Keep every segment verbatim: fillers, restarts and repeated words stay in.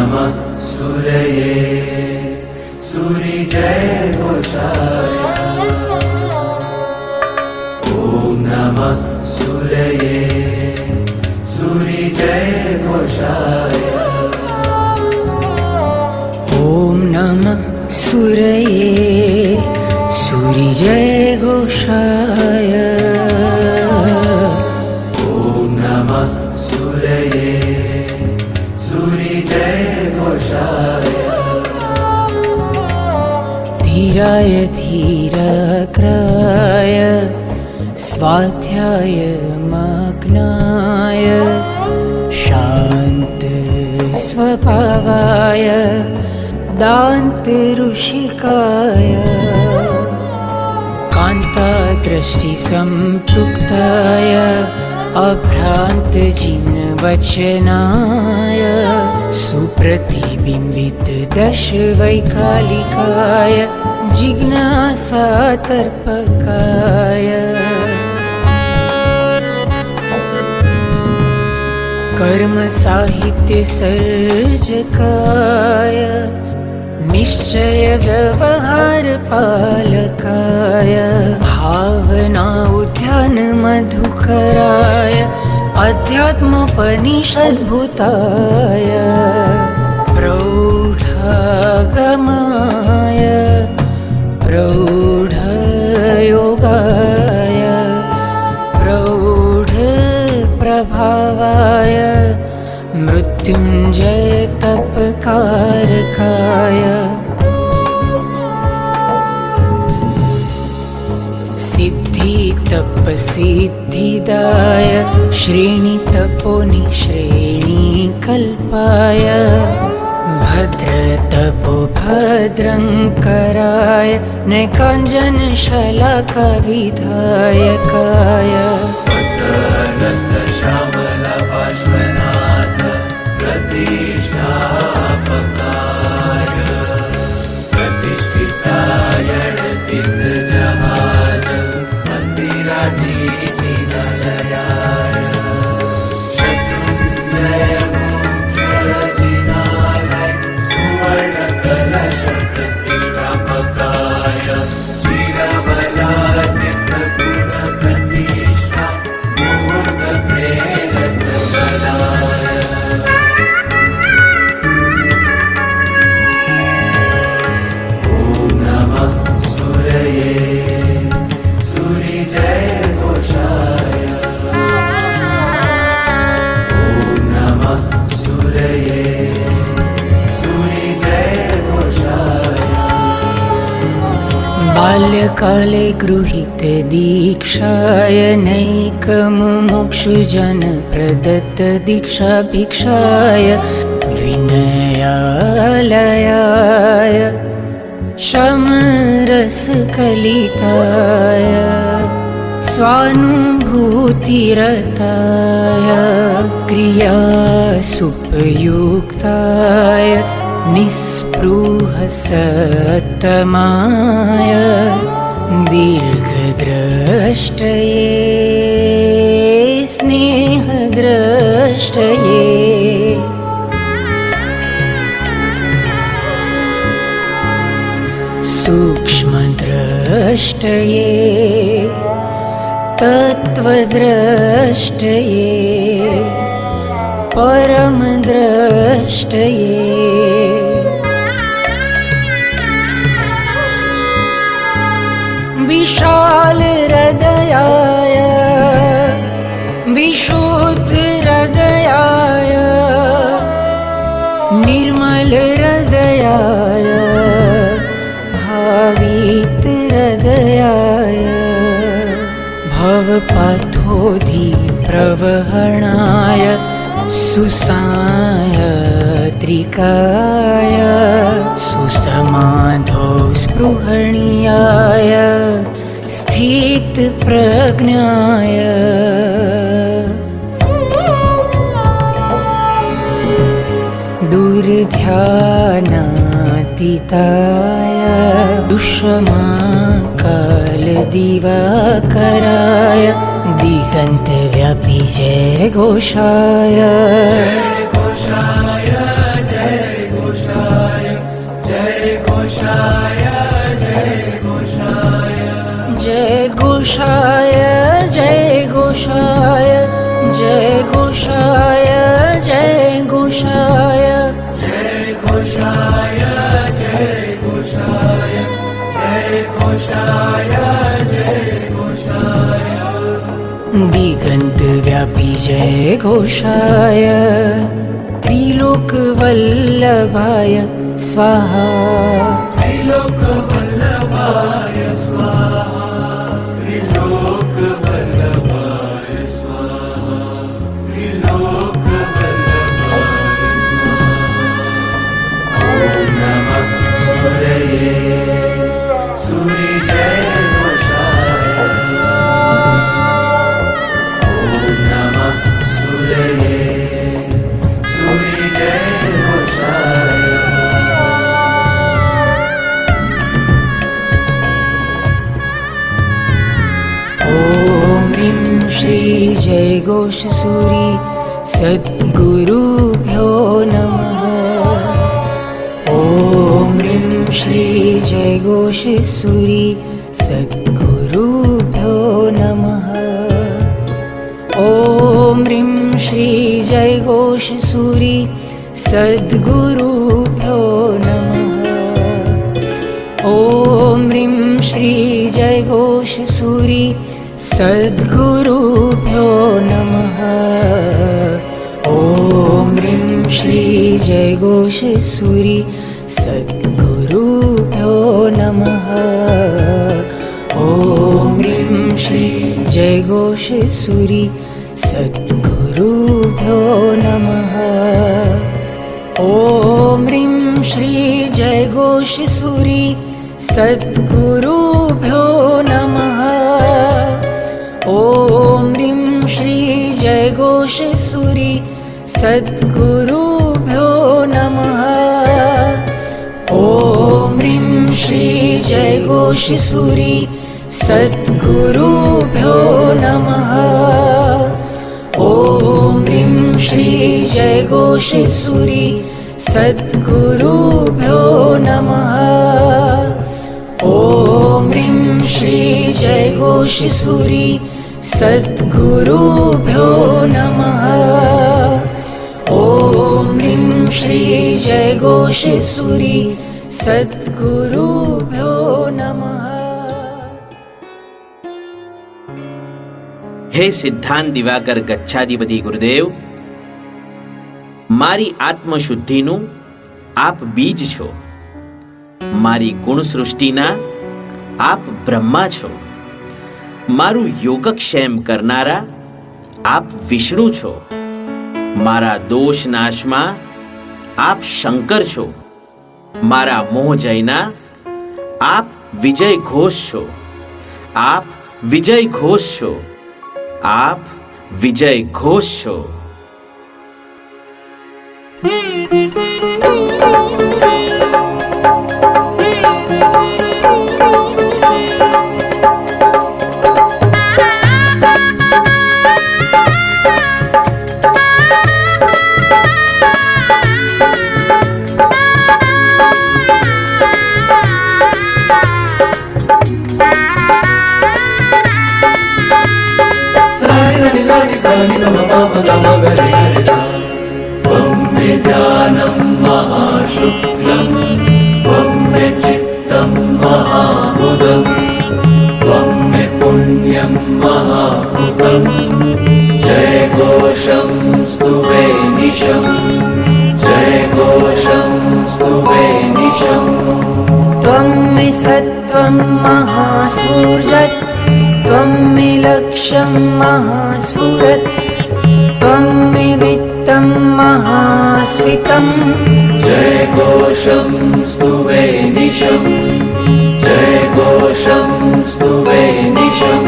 नमः सूरये सूरि जय घोषाय ॐ नमः सूरये सूरि जय घोषाय ॐ नमः सूरये सूरि जय घोषाय ॐ नमः सूरये सूरि जय घोषाय धीराय धीराग्राय स्वाध्याय मग्नाय शान्त स्वभावाय दान्त ऋषिकाय कान्तादृष्टि सम्पृक्ताय अभ्रान्त जिनवचनाय सुप्रतिबिम्बित दश वैकालिकाय जिज्ञासा तर्पकाय कर्म साहित्य सर्जकाय निश्चय व्यवहार पालकाय भावना उद्यान मधुकराय अध्यात्मोपनिषद्भूताय प्रौढागमाय प्रौढयोगाय प्रौढप्रभावाय मृत्युञ्जय तपकारकाय सिद्धि तपसिद्धिदाय श्रेणी तपोनिश्रेणी कल्पाय भद्र तपो भद्रङ्कराय नैकाञ्जन शलाकाविधायकाय प्रतिष्ठापकाय प्रतिष्ठिताय तीर्थजहाज मन्दिराधीशिनिलयाय शत्रुञ्जय मोक्षजिनालय सुवर्णकलश प्रतिष्ठापकाय चिरबलाचित्रगुणप्रतिष्ठा मुहूर्तप्रेरकबलाय सूरि जय घोषाय ॐ नमः सूरये सूरि जय घोषाय बाल्यकाले गृहीत दीक्षाय नैकमुमुक्षुजन प्रदत्त दीक्षा भिक्षाय विनयालयाय शमरसकलिताय स्वानुभूतिरताय क्रियासुपयुक्ताय निःस्पृहसत्तमाय दीर्घद्रष्टये स्नेहद्रष्टये सूक्ष्मद्रष्टये तत्त्वद्रष्टये परमद्रष्टये विशाल हृदयाय विशुद्ध हृदयाय निर्मल हृदयाय भावित हृदयाय भवपथोधि प्रवहणाय सुसायत्रिकाय सुसमाधौ स्पृहणीयाय स्थितप्रज्ञाय दुर्ध्यानातीताय दुष्माकालदिवाकराय दिगन्तव्यापी जय घोषाय घोषाय जय दिगन्तव्यापी जय घोषाय त्रिलोकवल्लभाय स्वाहा त्रिलोकवल्लभाय स्वाहा त्रिलोकवल्लभाय स्वाहा त्रिलोकवल्लभाय स्वाहा ॐ नमः सूरये सूर्यजय श्री जय घोष सूरी सद्गुरुभ्यो नमः। ओम ह्रीं श्री जय घोष सूरी सद्गुरुभ्यो नमः। ओम ह्रीं श्री जय घोष सूरी सद्गुरुभ्यो नमः। ओम ह्रीं श्री जय घोष सूरी सद्गुरुभ्यो नमः। ओम ह्रीं श्री जय घोष सूरी सद्गुरुभ्यो नमः। ओम ह्रीं श्री जय घोष सूरी सद्गुरुभ्यो नमः। ओम ह्रीं श्री जय घोष सूरी सद्गुरुभ्यो नमः। ओम ह्रीं श्री जय घोष सूरी सद्गुरुभ्यो नमः। ओम ह्रीं श्री जय घोष सूरी सद्गुरुभ्यो नमः। ओम ह्रीं श्री जय घोष सूरी सद्गुरुभ्यो नमः। ओम ह्रीं श्री जय घोष सूरी सद्गुरुभ्यो नमः। ओम ह्रीं श्री जय घोष सूरी सद्गुरुभ्यो नमः। हे સિદ્ધાંત દિવાકર ગચ્છાધિપતિ ગુરુદેવ, મારી આત્મશુદ્ધિનું આપ બીજ છો. મારી ગુણ સૃષ્ટિના આપ બ્રહ્મા છો. મારું યોગક્ષેમ કરનારા આપ વિષ્ણુ છો. મારા દોષ નાશમાં આપ શંકર છો. મારા મોહ જયના આપ વિજય ઘોષ છો. આપ વિજય ઘોષ છો. આપ વિજય ઘોષ છો. त्वं मे ध्यानं महाशुक्लं त्वं मे चित्तं महाबुधं त्वं मे पुण्यं महाभूतं जय घोषं स्तुवे निशं जय घोषं स्तुवे निशं त्वं मे सत्त्वं महासूर्यत् त्वं मे लक्ष्यं महास्फुरत् त्वं मे वित्तं महास्फीतं जय घोषं स्तुवे निशं जय घोषं स्तुवे निशं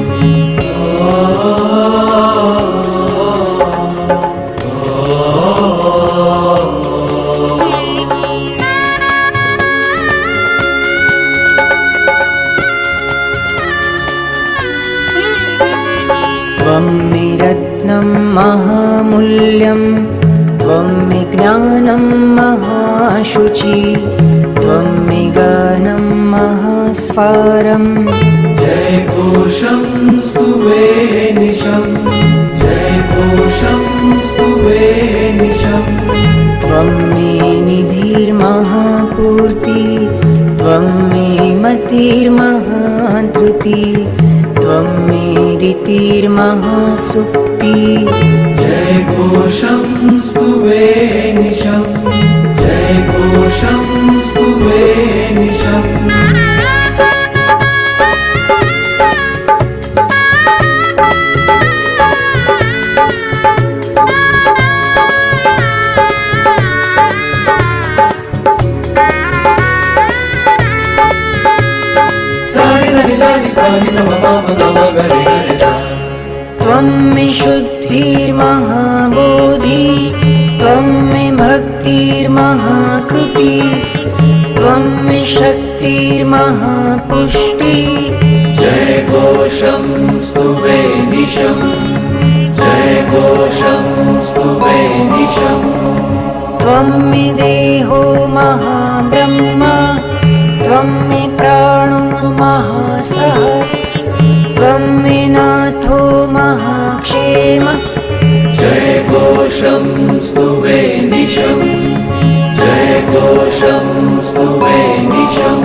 त्वं मे रत्नं महामूल्यं त्वं मे ज्ञानं महाशुचि त्वं मे गानं महास्वारं जय घोषं स्तुवे निशं जय घोषं स्तुवे निशं त्वं मे निधिर्महापूर्ति त्वं मे मतिर्महाधृति त्वं मे रीतिर्महासुप्ति जयघोषं स्तुवे निशम् जयघोषं स्तुवे निशम् त्वं मे शुद्धिर्महाबोधि त्वं मे भक्तिर्महाकृति त्वं मे शक्तिर्महापुष्टि जयघोषं स्तुवे निशम् जयघोषं स्तुवे निशम् त्वं मे देहो महाब्रह्म त्वं मे प्राणो महासः त्वं मे नाथो महाक्षेम जयघोषं स्तुवे निशम् जयघोषं स्तुवे निशम्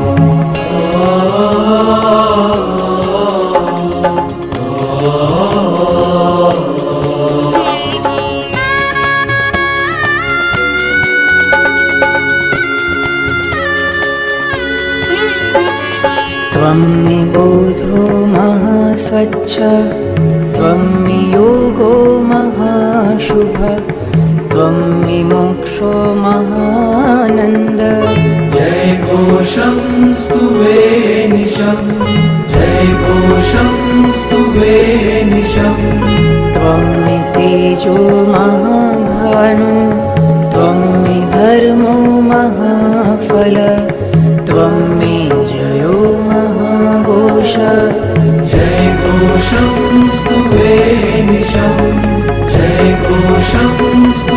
त्वं मे बोधो महास्वच्छ त्वं मे योगो महाशुभ त्वं मे मोक्षो महानन्द जयघोषं स्तुवे निशम् जयघोषं स्तुवे निशम् त्वं मे तेजो महाभानु त्वं मे धर्मो महाफल त्वं मे जयो महाघोष जयघोषं स्तुवे निशम् जयघोषं स्तुवे